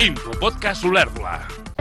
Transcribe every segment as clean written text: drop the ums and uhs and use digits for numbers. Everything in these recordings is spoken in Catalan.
Infopodcast Olèrdola.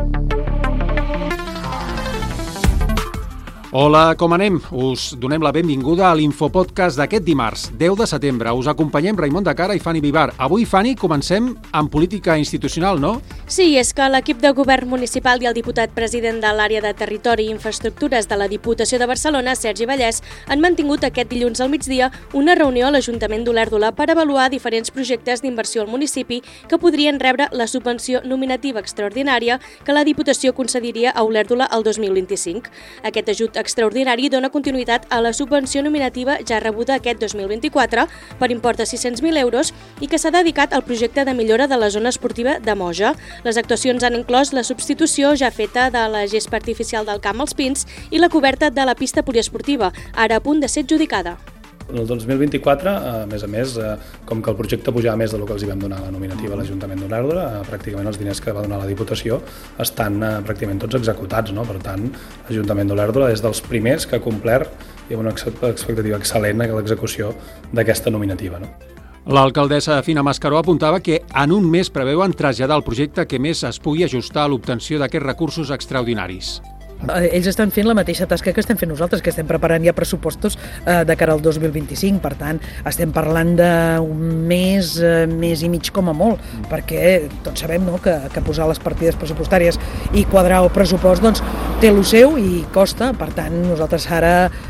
Hola, com anem? Us donem la benvinguda a l'Infopodcast d'aquest dimarts, 10 de setembre. Us acompanyem Raimon de Cara i Fanny Vivar. Avui, Fanny, comencem amb política institucional, no? Sí, és que l'equip de govern municipal i el diputat president de l'àrea de Territori i Infraestructures de la Diputació de Barcelona, Sergi Vallès, han mantingut aquest dilluns al migdia una reunió a l'Ajuntament d'Olèrdola per avaluar diferents projectes d'inversió al municipi que podrien rebre la subvenció nominativa extraordinària que la Diputació concediria a Olèrdola el 2025. Aquest ajut extraordinari dona continuïtat a la subvenció nominativa ja rebuda aquest 2024 per import de 600.000 euros i que s'ha dedicat al projecte de millora de la zona esportiva de Moja. Les actuacions han inclòs la substitució ja feta de la gespa artificial del Camp als Pins i la coberta de la pista poliesportiva, ara a punt de ser adjudicada. En el 2024, a més, com que el projecte pujava més del que els hi vam donar la nominativa a l'Ajuntament d'Olèrdola, pràcticament els diners que va donar la Diputació estan pràcticament tots executats, no? Per tant, l'Ajuntament d'Olèrdola és dels primers que ha complert i amb una expectativa excel·lent a l'execució d'aquesta nominativa, no? L'alcaldessa Fina Mascaró apuntava que en un mes preveuen traslladar el projecte que més es pugui ajustar a l'obtenció d'aquests recursos extraordinaris. Ells estan fent la mateixa tasca que estem fent nosaltres, que estem preparant ja pressupostos de cara al 2025. Per tant, estem parlant d'un mes i mig com a molt, perquè tots sabem, no, que posar les partides pressupostàries i quadrar el pressupost doncs, té lo seu i costa. Per tant, nosaltres ara,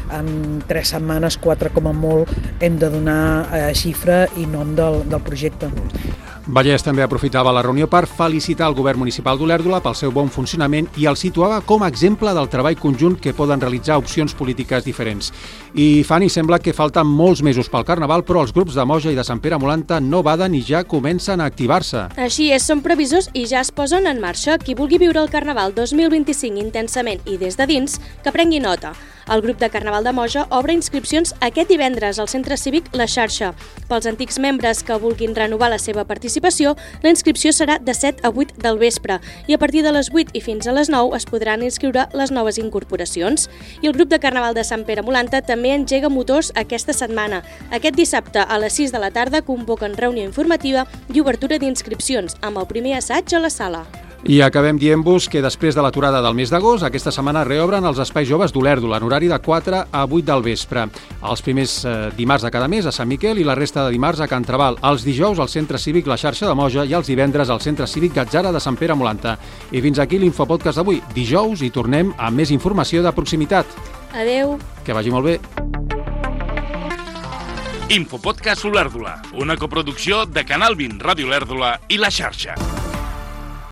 en 3 setmanes, 4 com a molt, hem de donar xifra i nom del projecte. Vallès també aprofitava la reunió per felicitar el govern municipal d'Olèrdola pel seu bon funcionament i el situava com a exemple del treball conjunt que poden realitzar opcions polítiques diferents. I, Fanny, sembla que falten molts mesos pel Carnaval, però els grups de Moja i de Sant Pere Molanta no baden i ja comencen a activar-se. Així és, són previsors i ja es posen en marxa. Qui vulgui viure el Carnaval 2025 intensament i des de dins, que prengui nota. El grup de Carnaval de Moja obre inscripcions aquest divendres al Centre Cívic La Xarxa. Pels antics membres que vulguin renovar la seva participació, la inscripció serà de 7 a 8 del vespre i a partir de les 8 i fins a les 9 es podran inscriure les noves incorporacions. I el grup de Carnaval de Sant Pere Molanta també engega motors aquesta setmana. Aquest dissabte a les 6 de la tarda convoquen reunió informativa i obertura d'inscripcions amb el primer assaig a la sala. I acabem dient-vos que després de l'aturada del mes d'agost, aquesta setmana reobren els espais joves d'Olèrdola en horari de 4 a 8 del vespre. Els primers dimarts de cada mes a Sant Miquel i la resta de dimarts a Can Trabal. Els dijous al Centre Cívic La Xarxa de Moja i els divendres al Centre Cívic Gatzara de Sant Pere Molanta. I fins aquí l'Infopodcast d'avui. Dijous hi tornem amb més informació de proximitat. Adeu. Que vagi molt bé. Infopodcast Olèrdola, una coproducció de Canal 20 Ràdio Olèrdola i La Xarxa.